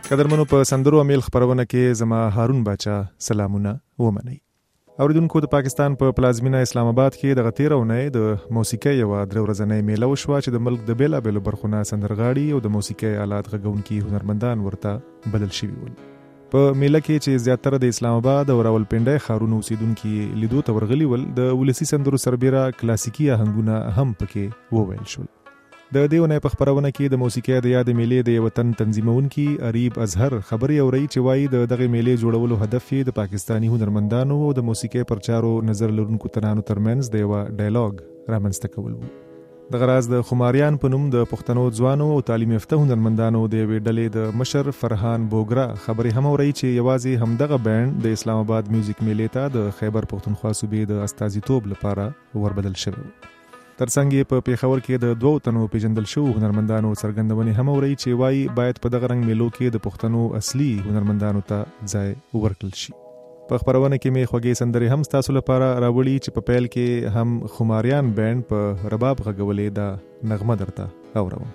قدرمنو په سندرو امیل خبرونه کې زما هارون باچا سلامونه ومني. اوریدونکو د پاکستان په پلازمینه اسلام آباد کې د غتیرونه د موسیقي یو درې ورځې میله وشوه چې د ملک د بیلابېلو برخونه سندرغاړي او د موسیقي آلات غږونکي هنرمندان ورته بلل شوي ول. په میله کې چې زیاتره د اسلام آباد او راولپنډي ښارونو اوسیدونکو لیدو ته ورغلي ول، د ولسی سندرو سربېره کلاسیکي آهنګونه هم پکې وویل شول. د دیونه په خبرونه کې د موسیقي د یاد میلې د وطن تنظیمونکي اریب اظهر خبري اوري چې وایي د دغه میلې جوړولو هدف د پاکستانی هنرمندانو او د موسیقي پرچارو نظر لرونکو ترانو ترمنځ د یو ډایلاګ رامنځته کول وو. د غراز د خماریان په نوم د پښتنو ځوانو او تعلیم یافته هنرمندانو د وی ډلې د مشر فرحان بوګرا خبري هم اوري چې یوازې همدغه بند د اسلام آباد میوزیک میلې ته د خیبر پښتونخوا صوبې د استازیتوب لپاره وربدل شوی. ترڅنګ په پیښور کې د 2 تنو پیژندل شو هنرمندانو څرګندونې هم اوري چې وایي باید په دغه رنګ میلو کې د پښتنو اصلي هنرمندانو ته ځای ورکړل شي. په خبرونه کې مې خوږې سندرې هم تاسو لپاره راوړي چې په پیل کې هم خماریان بند په رباب غږولې د نغمه درته اورم.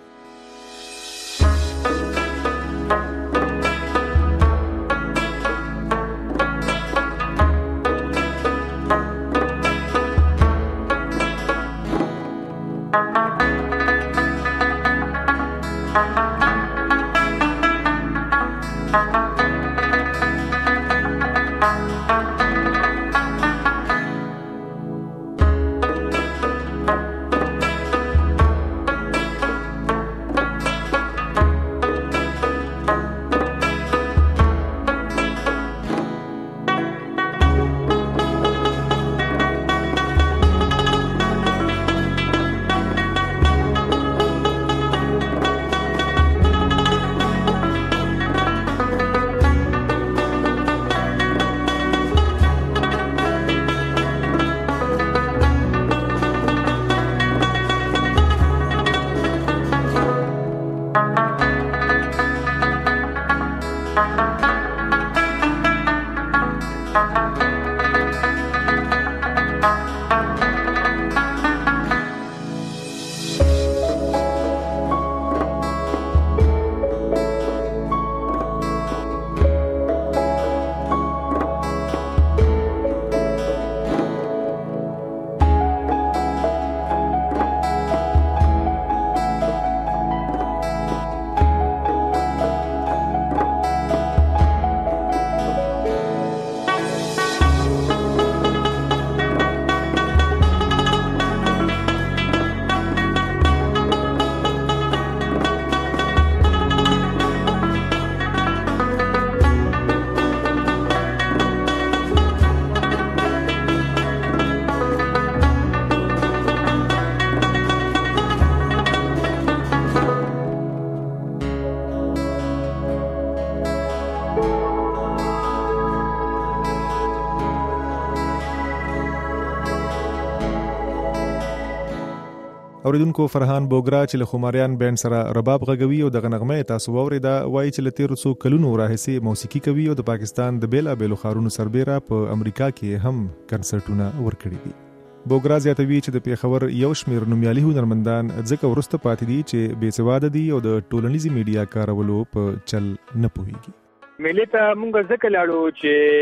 اوریدونکو فرحان بوګرا چې له خماریان بند سره رباب غږوي او د نغمه تاسو وریدا وایي چې لته رسو کلونو راهسي موسیقي کوي او د پاکستان د بیلابېلو ښارونو سربېره په امریکا کې هم کنسرټونه ورکړي دي. بوګرا زیاتوي چې د پیښور یو شمېر نومیالي هنرمندان ځکه ورسته پاتې دي چې بېسواده دي او د ټولنیزي میډیا کارولو په چل نه پوهیږي. ملي ته مونږ ځکه لاړو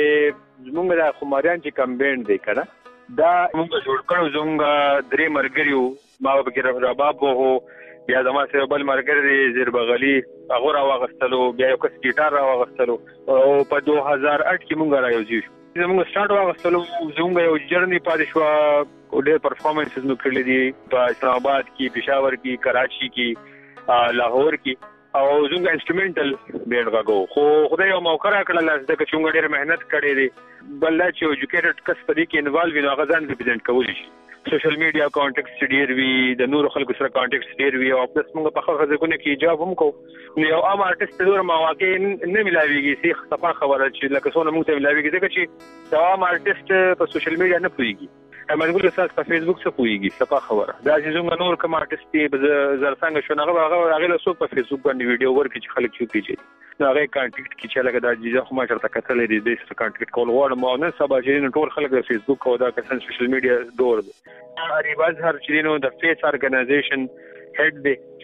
چې مونږ د خماریان چې کمباین دی کنه دا مونږ جوړ کړو. زمونږ درې مرګریو ما به رباب وو، بیا زما سره بل مرګری زیر بغلی هغه راوغستلو، بیا یو کس ګیټار راوغستلو او په 2008 کې مونږ راځو. زموږ سٹارټ واغستلو، زموږ یو جرنی پاتې شو او ډېر پرفارمنسز نو کړل دي په اسلام آباد کې، پېښور کې، کراچي کې، لاهور کې او زموږ انسټرومنټل بینډ غاګو. خو خدای یو موقع راکړل چې څنګه ډېر مهنت کړې دي بل چې ایجوکیټډ کس په دې کې انوالو وي نو هغه ځان ریپرزینټ کولی شي. سوشل میډیا کانټیکټس ډېر وي، د نور خلکو سره کانټیکټس ډېر وي او پلس موږ په خپل ځکه کې جواب هم کوو. نو یو عام آرټیست ته ډېر مواقع نه ملاويږي، سي خطا خبره چې لکه څونه موږ ته ملاويږي ځکه چې دا عام آرټیست په سوشل میډیا نه پوهیږي. امرګل اساس په فیسبوک څخه پوهیږي صفه خبره. دا چې زموږ نور کوم آرټیست دی زر څنګه شو هغه هغه له سو په فیسبوک باندې ویډیو ورکړي چې خلک چوپی شي. نو هغه کانټیکټ کې چې لکه دا جزا خو ما چرته کتلې دي د سره کانټیکټ کول غواړم او نه سبا چې ټول خلک د فیسبوک او دا کسان سوشل میډیا دور دي. اریب اظهر چې نو د فیس ارګنایزیشن هډ دی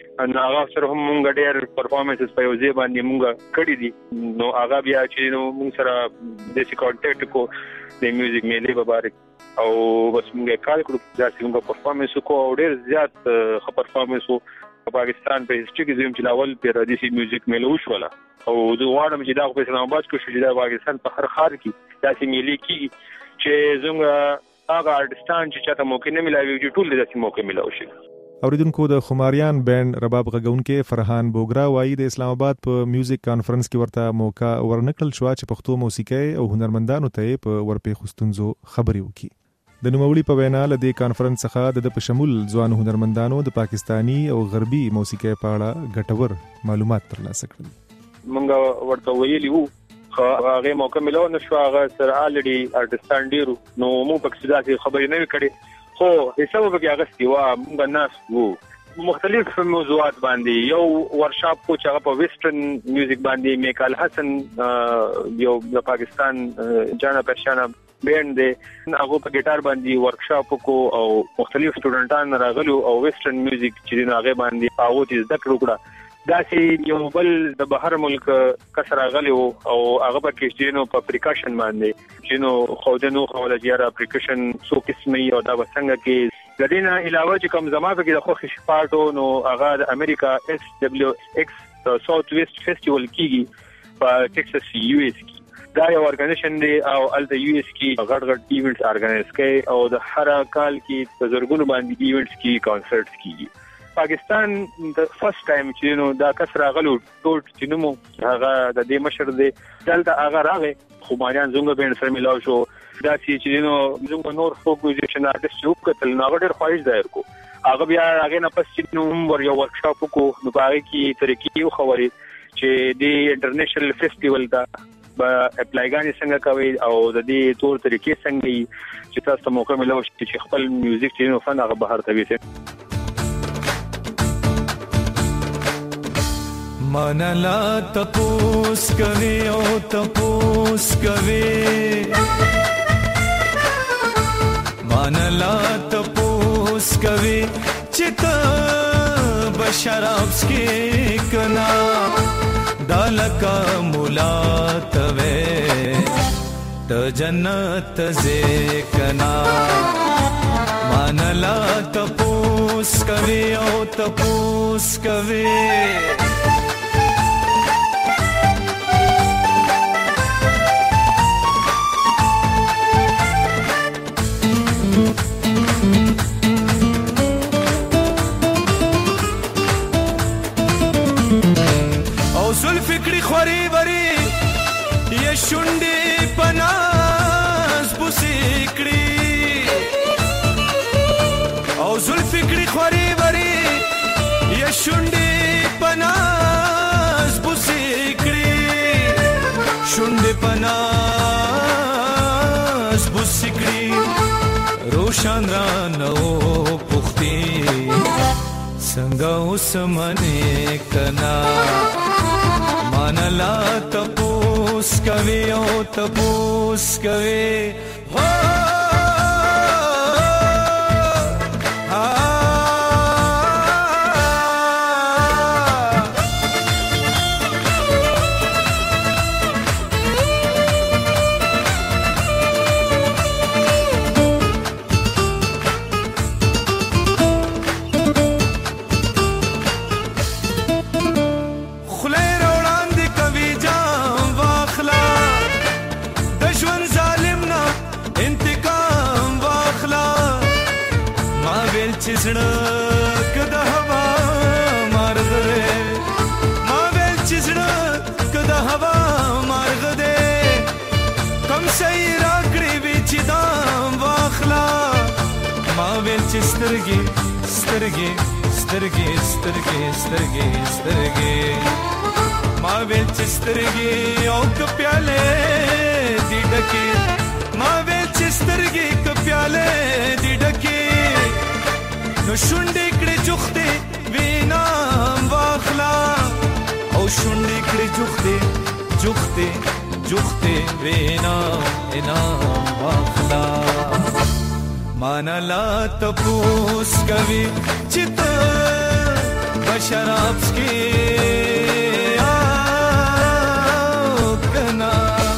نو هغه سره هم مونږ ډېر پرفارمنسز په یو ځای باندې مونږ کړی دي. نو هغه بیا چې نو مونږ سره د سی کانټیکټ کو د میوزیک میلې مبارک او بس مونږه کار کړو دا چې مونږ پرفارمنس کو او ډېر زیات پرفارمنس په پاکستان په هیڅ کې زم چې لاول پر د سی میوزیک میلې وشوله او د واړم چې دا په اسلام آباد کې شو چې د پاکستان په هر ښار کې دا سی میلې کې چې زموږ هغه آرټستان چې چاته موقع نه ملایوي چې ټول د سی موقع ملاوي شي. اوریدونکو د خماریان بینډ رباب غږونکو فرحان بوګرا وایي د اسلام آباد په میوزیک کانفرنس کې ورته موقع ورنکړل شو چې پښتو موسیقي او هنرمندانو ته په ورپې خستونزو خبري وکړي. د نوموړي په وینا لدې کانفرنس څخه د شمول ځوان هنرمندانو د پاکستانی او غربي موسیقي په اړه ګټور معلومات ترلاسه کړل. مونږ ورته ویلي وو هغه موقع ملو نشو هغه سره الریډي آرټستان ډیرو نو مو پکې ځکه خبرې نه کړې خو حساب به هغه استوا موږ ناس وو مختلف موضوعات باندې یو ورکشاپ کو چې هغه په ویسټرن میوزیک باندې میکال حسن یو د پاکستان جانا پرشانا بینډ دی هغه په ګټار باندې ورکشاپ کو او مختلف سټوډنټان راغلو او ویسټرن میوزیک چې هغه باندې هغه چې ذکر وکړه دا چې یو بل د بهر ملک کسر راغلی او هغه په کې نو په پریکاشن باندې چې نو خودنو خوله جیره پریکاشن سو قسمي او دا وسنګ کې د دې نه علاوه چې کوم زما په کې د خوښ شپاټو نو هغه د امریکا SWX ساوث ویست فیسټیوال کیږي په ټکساس یو اس کې دا یو ارګنایزیشن دی او ال د یو اس کې غټ ایونټس ارګنایز کوي او د هر کال کې په زرګونو باندې ایونټس کې کانسرټس کیږي. پاکستان د فرست ټایم چې نو دا کس راغلو ټوټ چې نو هغه د دې مشر دی دلته هغه راغی خماریان زنګ بین سره ملاو شو دا چې نو زنګ نور فوک میوزیشن آرټست یو کتل نو ډېر خواهش ظاهر کو هغه بیا هغه نه پس چې نو ور یو ورکشاپ کو نو هغه کې طریقې یو خوري چې د انټرنیشنل فیسټیوال دا اپلایګانی څنګه کوي او د دې تور طریقې څنګه چې تاسو موقع ملاو چې خپل میوزیک چې نو فن هغه بهر ته ویسه منلا تپوس کوي او تپوس کوي منلا تپوس کوي چې ته بشراب سکي کنا دالکا مولا توي ته جنت زه کنا منلا تپوس کوي او تپوس کوي خوری وری یہ شونډې پناز بوسیکړي او زلفکړي خوری وری یہ شونډې پناز بوسیکړي شونډې پناز بوسیکړي روشن را نو پختي څنګه اوسمنه کنا منلا تپوس کوي او تپوس کوي سترګې سترګې سترګې سترګې سترګې سترګې ما ویل چې سترګې او کپیاله دې ډکې ما ویل چې سترګې کپیاله دې ډکې نو شونډې کړې جوختې وینام واخلا او شونډې کړې جوختې جوختې جوختې وینام انام واخلا منلا تپوس کوي چې ته شراب څکي کنا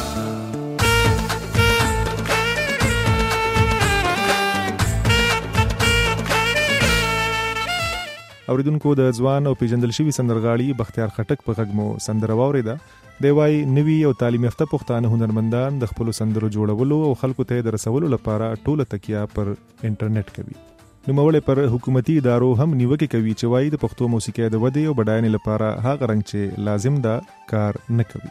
اوریدونکو د ځوان او پیژندل شوی سندرغاړي بختیار خټک په غږ مو سندره واوریده. دی وايي نوي او تعلیم یافته پښتانه هنرمندان د خپل سندرو جوړولو او خلکو ته د رسولو لپاره ټوله تکیه پر انټرنیټ کوي. نوموړی پر حکومتي ادارو هم نیوکه کوي چې وايي د پښتو موسیقۍ د ودې او بډاینې لپاره هغه رنګ چې لازم ده کار نه کوي.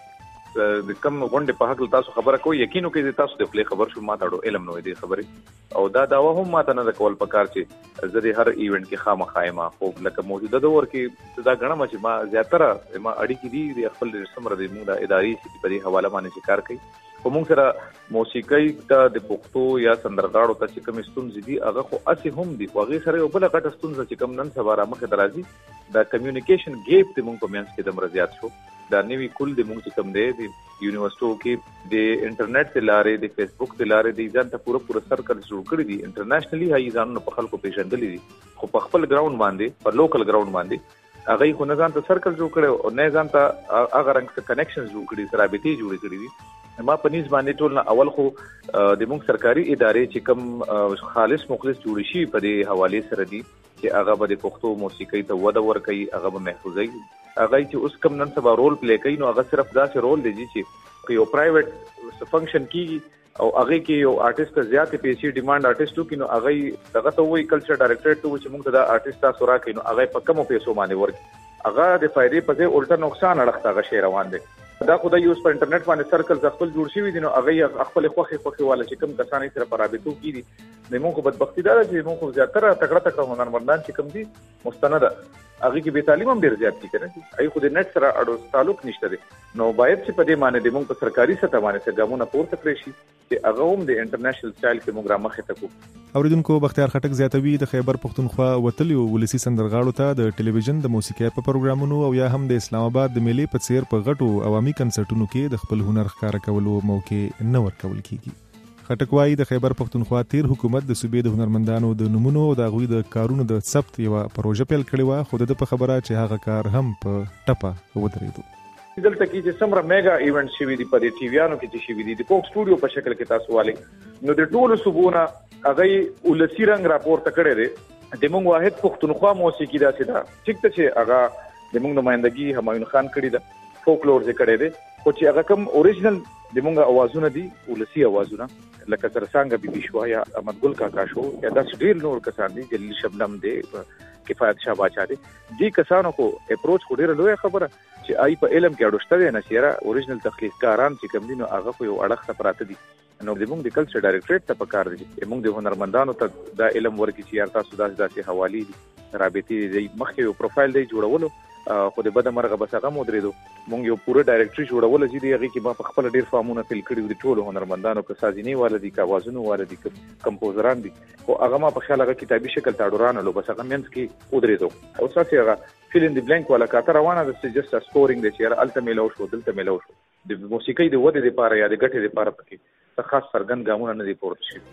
د کم غونډې په حق تاسو خبره کوئ، یقینو کې تاسو د خپل خبر شو ما ته علم نه دی خبرې او دا داوا هم ما ته نه کول پکار چې زه د هر ایونت کې خامخایما خو لکه موجوده دور کې دا غنم چې ما زیاتره ما اړیکې دي د خپل سمره د موږ د اداري چې په دې حواله باندې کار کوي. خو موږ سره موسیقۍ ته د پښتو یا سندرغاړو ته چې کوم ستونزې دي هغه خو اسی هم دي، خو هغه سره یو بل غټه ستونزه چې کوم نن سبا را مخه درازي دا کمیونیکیشن ګیپ ته موږ په منځ کې د مرزيات شو. دا نوی کول د موږ چې کوم دی د یونیورسيټو کې د انټرنیټ د لارې د فیسبوک د لارې د ځان ته پوره سرکل جوړ کړی دي، انټرنیشنلی هي ځانونه په خلکو پیژندل دي، خو په خپل ګراوند باندې په لوکل ګراوند باندې هغه خو نه ځان ته سرکل جوړ کړي او نه ځان ته هغه رنګ څخه کنیکشنز جوړ کړي، رابطې جوړ کړي دي. ما په نس باندې ټول نه اول خو د موږ سرکاري ادارې چې کوم خالص مخلص جوړ شي په دې حواله سره دي چې هغه به د پښتو موسیقۍ ته وده ورکړي، هغه به محفوظي هغه چې اوس کوم نن سبا رول پلی کوي نو هغه صرف دا چې رول دی چې یو پرایویټ فنکشن کیږي او هغه کې یو آرټیست زیاتې پیسې ډیماند آرټیستو کې نو هغه دغه ته وایي کلچر ډایریکټر ته چې موږ دا آرټیست تاسو راکې نو هغه په کمو پیسو باندې ورکړي، هغه د فائدې په ځای الټا نقصان اړخته هغه شی روان دی. دا خو د یوز په انټرنیټ باندې سرکل خپل جوړ شوی دي نو هغه خپل خوخي والا چې کوم کسانې سره پرابطو کیږي نو موږ بدبختی دا چې موږ زیاتره تکړه هنرمندان چې کوم دي مستند هغه کې به تعلیم هم ډیر زیات دي کنه ای خو د نت سره اړو تعلق نشته دي نو باید چې په دې معنی د موږ په سرکاري سطح باندې څنګهونه پورته کړی شي چې هغه هم د انټرنیشنل سټایل کې موږ را مخې ته کوو. اوریدونکو بختیار خټک زیاتوي د خیبر پښتونخوا وتلیو ولسی سندرغاړو ته د ټلویزیون د موسیقۍ په پروګرامونو او یا هم د اسلام آباد د ملي په څیر په غټو عوامي کنسرټونو کې د خپل هنر ښکارا کولو موقع نه ورکول کیږي. خټک وايي د خیبر پښتونخوا تیر حکومت د صوبې د هنرمندانو د نمونو او د غوي د کارونو د ثبت یو پروژه پیل کړې و، خو د په خبره چې هغه کار هم په ټپه ودرېدو. دلته کې چې سمره میگا ایونت شوی دی په دې ټیویانو کې چې شوی دی د کوک سټوډیو په شکل کې تاسو والي نو د ټولو صوبونه هغه ولسی رنگ راپورته کړی دی. د موږ واحد پښتونخوا موسیقي داسې ده چې چې هغه د موږ نمائندګي همایون خان کړی ده، فولکلور ذکر کړی دی، خو چې هغه کوم اوریجنل د موږ اوازونه دي ولسی اوازونه لکه سرسانګ بي بشوا یا احمد ګل کاکا شو یا داس ډیر نور کسان دي جلیل شبنم دی کفایت شاه باچا دي دي کسانو کو اپروچ کو ډیر لوی خبره چې آی په علم کې اډوشته نه سیاره اوریجنل تخلیقکاران چې کوم دي نو هغه خو یو اړخ ته پراته دي نو د موږ د کلچر ډایریکټریټ ته پکار دي موږ د هنرمندانو ته دا علم ورکړي چې یار تاسو داسې حوالی دي رابطې دی مخکې یو پروفایل دی جوړولو خو د بده مرغه بس هغه مودریدو مونږ یو پوره ډایریکټری جوړول چې دی هغه کې ما په خپل ډیر فارمونه فل کړی د ټولو هنرمندانو په سازینی والدي کا وازونو والدي کمپوزران دي او هغه ما په خیال هغه کتابي شکل تاړوران لو بس هغه منځ کې ودریدو او ساتي هغه فیل ان دی بلانک ولا کاتر روانه د جست سکورینګ د چیر الټمیلو شو دلته ملو شو د موسیقۍ د ودې لپاره یا د غټې لپاره پکې خاص سرګن ګامونه نه دی پورته شي.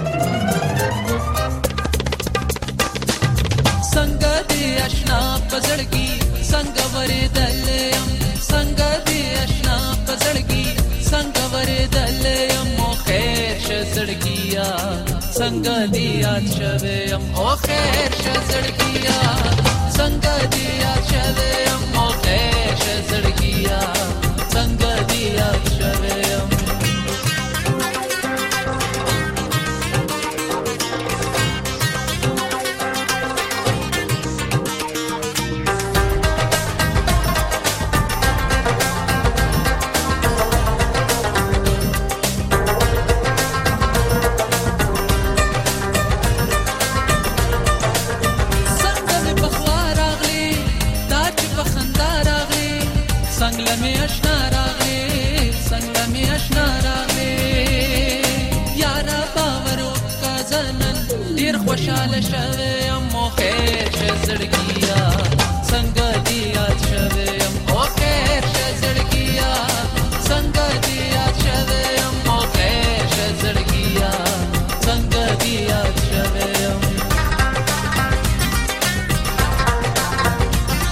څنګه دی آشنا پزړګي څنګه ورې دلم څنګه دی آشنا پزړګي څنګه ورې دلم او خیر شزړګیا څنګه دی اچوم او خیر شزړګیا څنګه دی اچوم او خیر شزړګیا څنګه دی اچوم خوشاله شوه ام خیر شزړګیا څنګه دی یاد شوه ام خیر شزړګیا څنګه دی یاد شوه ام خیر شزړګیا څنګه دی یاد شوه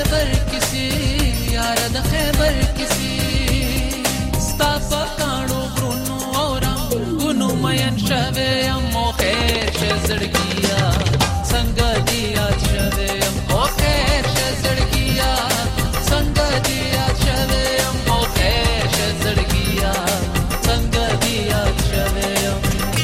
خیبر کسی یار د خیبر کسی ستا په کاڼو غرونو او رنګونو مین شوی یم او خیر شه زړګیا څنګه دې یاد شوی یم او خیر شه زړګیا څنګه دې یاد شوی یم او خیر شه زړګیا څنګه دې یاد شوی یم.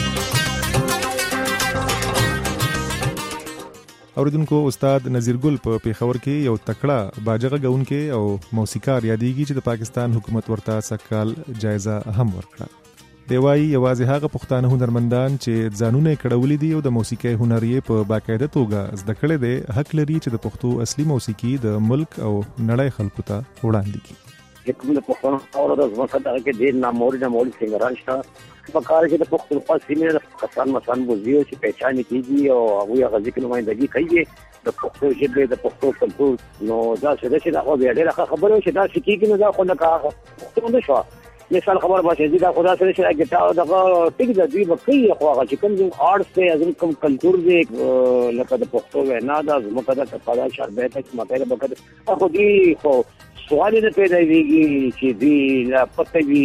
اوریدونکو استاد نذیر ګل په پیښور کې یو تکړه باجغه غونکي او موسیقار یادېږي چې د پاکستان حکومت ورته سکهال جایزه هم ورکړه. دی وايي یوازې هغه پښتانه هنرمندان چې ځانونه کړولې دي او د موسیقۍ هنر یې په باقاعده توګه زده کړی دی حق لري چې د پښتو اصلي موسیقي د ملک او نړۍ خلکو ته وړاندې کړي. کوم د پښتون او د ځمکه دغه کې ډېر ناموري سنگران شته په کار کې د پښتونخوا سیمې د کسان مسان بوزيو چې پہچان کیږي او هغه غږی کې نمائندګي کوي د پښتو ژبې د پښتو کلتور نو دا څه چې دا خو ډېر خبره چې دا سکیږي نو دا خو نه کار څه شو مثال خبر باشه دا خدا سره چې ګټاو دغه ټیک د دوی بقي خو هغه چې کوم آرټس ته ازم کوم کلتور دې لکه د پښتو وینا د ځمکه د تپادا شربت چې ماته بکد خو دې خو سوال نه پیدا کیږي چې دې لا پته وی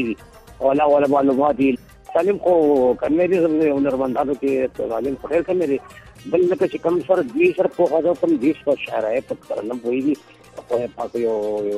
ولا معلومات تعلیم خو کنه دې هنرمندانو کې تعلیم خیر کنه دې بل لکه چې کوم سره دې سره په هغه کوم دیش په شاعرای په ترنم وایي په پاتې یو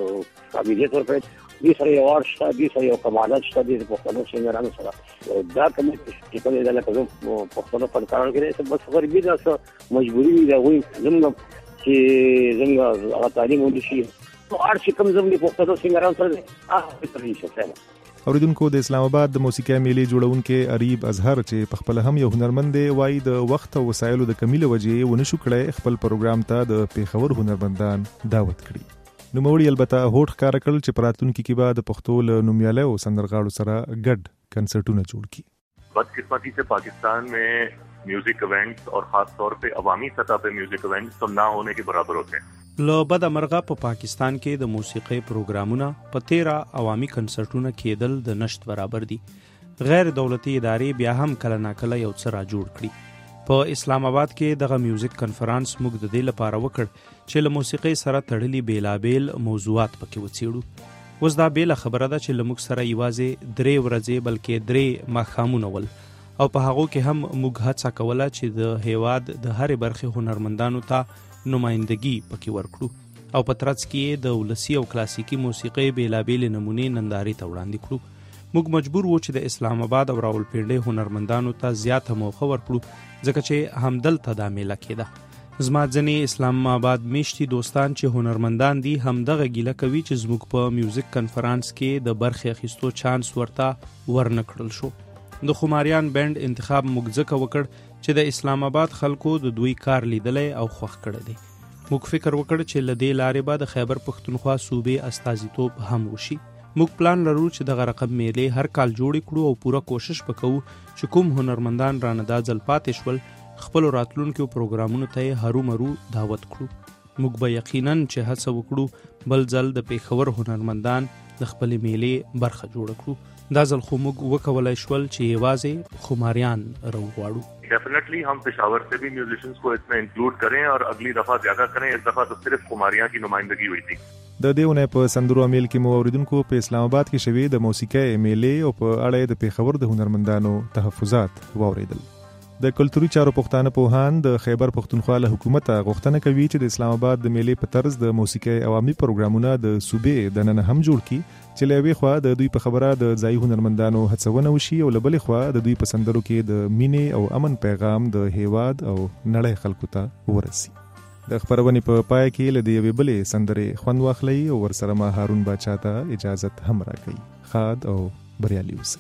قابلیت ورته دې سره یو ورشته دې سره یو کمالات شته دې په خپل څنګهرانو سره دا کوم چې په دې لکه په خپل فنکارانو کې بس غریبي ده مجبوري ده وي زموږ چې زموږ هغه تعلیم ونشي نو ارشي کوم زموږ په خپل څنګهرانو سره هغه ترې شي. اوریدونکو د اسلام آباد د موسیقي میلې جوړونکي اریب اظهر چې په خپل هم یو هنرمند دی وايي د وخت او وسایلو د کمی له وجې ونشو کړی خپل پروګرام ته د پیښور هنرمندان دعوت کړي. نوموړي البته هوډ ښکار کړل چې پراتونکو کې به د پښتو له نومیالیو سندرغاړو سره ګډ کنسرټونه جوړ کړي. बदकिस्मती से पाकिस्तान में म्यूजिक इवेंट्स और खास तौर पे अवामी सतह पे म्यूजिक इवेंट्स तो ना होने के बराबर होते हैं. له بده مرغه په پاکستان کې د موسیقۍ پروګرامونه په 13 عوامي کنسرټونه کېدل د نشت برابر دي. غیر دولتي ادارې بیا هم کله ناکله یو څه را جوړ کړي. په اسلام آباد کې دغه میوزیک کنفرانس موږ د دې لپاره وکړ چې له موسیقۍ سره تړلي بیلابیل موضوعات پکې وڅېړو. اوس دا بیل خبره ده چې لموږ سره یوازې 3 ورځې بلکې 3 ماښامونه ول او په هغو کې هم موږ هڅه کوله چې د هیواد د هرې برخې هنرمندانو ته نمائندګي پکې ورکړو او په ترڅ کې د ولسي او کلاسیکي موسیقۍ بیلابیل نمونې نندارې ته وړاندې کړو. موږ مجبور وو چې د اسلام آباد او راولپنډۍ هنرمندانو ته زیاته موقع ورکړو ځکه چې همدلته دا میله کېده. زما ځینې اسلام آباد میشتي دوستان چې هنرمندان دي همدغه ګیله کوي چې زموږ په میوزیک کنفرانس کې د برخې اخیستو چانس ورته ورنکړل شو. د خماریان بند انتخاب موږ ځکه وکړ چې د اسلام آباد خلکو د دوی کار لیدلی او خوښ کړی دی. موږ فکر وکړ چې له دې لارې به د خیبر پښتونخوا صوبې استازیتوب هم وشي. موږ پلان لرو چې دغه رقم میلې هر کال جوړې کړو او پوره کوشش وکړو چې کوم هنرمندان رانه دا ځل پاتې شول خپل راتلونکو پروګرامونو ته هرومرو دعوت کړو. موږ به یقیناً چې هڅه وکړو بل ځل د پیښور هنرمندان د خپل میلې برخه جوړ کړو. دا ځل خو موږ وکولای شول چې یوازې خماریان راوغواړو. डेफिनेटली हम पेशावर से भी म्यूजिशियंस को इसमें इंक्लूड करें और अगली दफा ज्यादा करें. इस दफा तो सिर्फ खुमारियां की नुमाइंदगी हुई थी. د دیونه په سندرو امیل کې مو اوریدونکو په اسلام آباد کې شوی د موسیقۍ میلې او په اړه د پیښور د هنرمندانو تحفظات واوریدل. د کلتوري چارو پښتانه پوهان د خیبر پښتونخوا له حکومت غوښتنه کوي چې د اسلام آباد د میلې په طرز د موسیقۍ عوامي پروګرامونه د صوبې د نن هم جوړ کړي چې له یوې خوا د دوی په خبره د ځایي هنرمندانو هڅونه وشي او له بلې خوا د دوی په سندرو کې د مینې او امن پیغام د هیواد او نړۍ خلکو ته ورسي. د خبرونې په پای کې له دې یوې بلې سندرې خوند واخلئ او ورسره ما هارون باچا ته اجازت هم راکړئ. ښاد او بریالي اوسئ.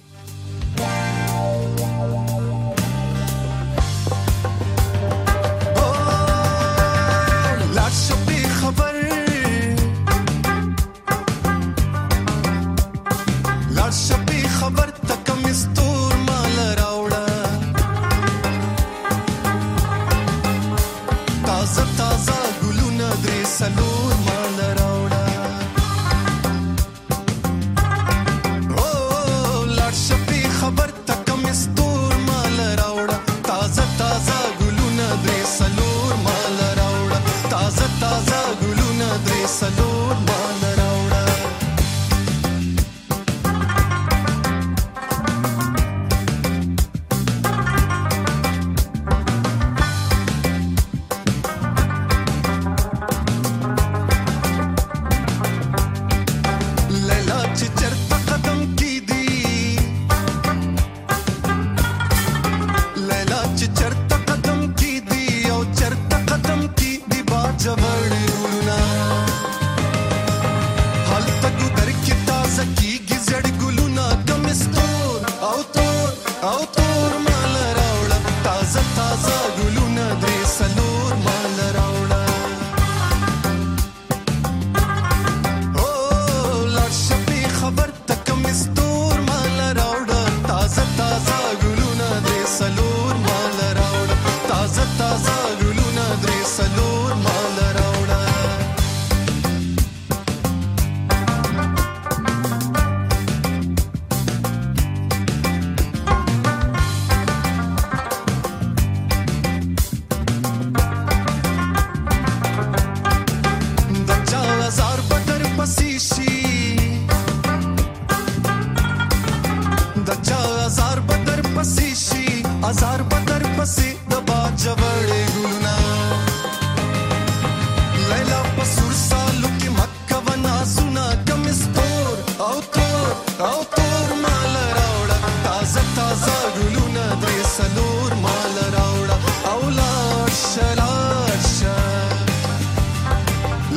ताजा ताजा गुलूना द्रे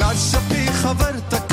لاړ شپې خبر تک